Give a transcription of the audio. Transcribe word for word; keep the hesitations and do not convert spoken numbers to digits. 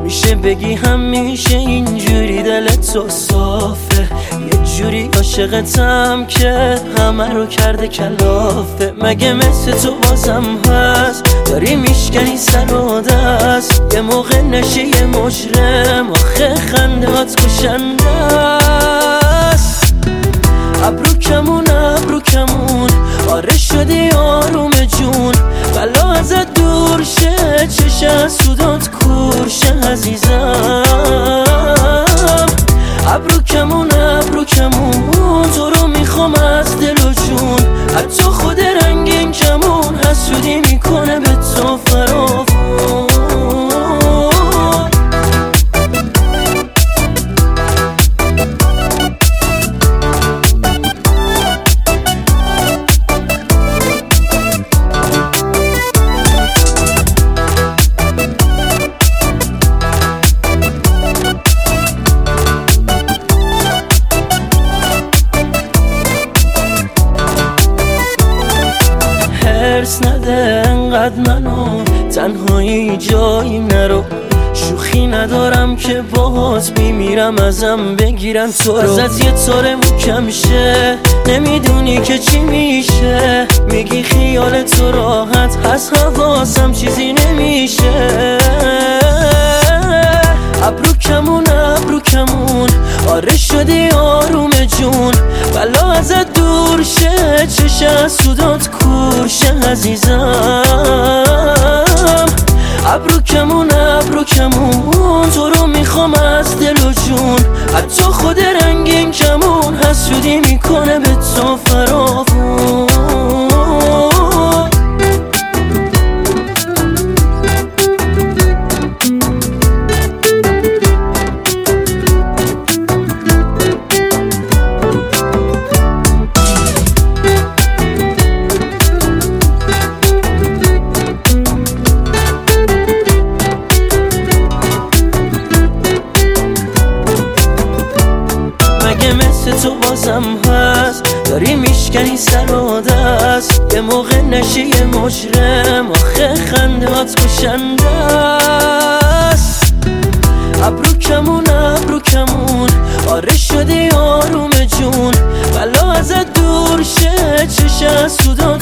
میشه بگی همیشه اینجوری دلت تو صافه، یه جوری عاشقتم که همه رو کرده کلافه. مگه مثل تو بازم هست داری میشکنی سر و دست، یه موقع نشه یه مجرم آخه خنده هات کشنده است. ابرو کمون ابرو کمون آره شدی آروم جون، بلا ازت دور شه چش از سودات کور شه عزیزم. ابرو کمون ابرو کمون تو رو میخوام از دل و جون، حتی خود رنگین کمون حسودی میکنه به تو فراوون. هرس نده انقدر منو تنهایی جایی نرو، شوخی ندارم که باهات میمیرم ازم بگیرن تو رو. ازت یه طور مکم شه نمیدونی که چی میشه، میگی خیال تو راحت هست حواسم چیزی نمیشه. ابرو کمون ابرو کمون آره شدی آروم جون، بلا ازت دور شه چش از سودات کور شه عزیزم. ابرو کمون ابرو کمون تو رو میخوام از دل و جون، حتی خود رنگین کمون حسودی میکنه به تو فراوون. مثل تو بازم هست داری میشکنی سر و دست، یه موقع نشه یه مجرم آخه خنده هات کشنده است. ابرو کمون ابرو کمون آره شدی آروم جون، بلا ازت دور شه چش از سودات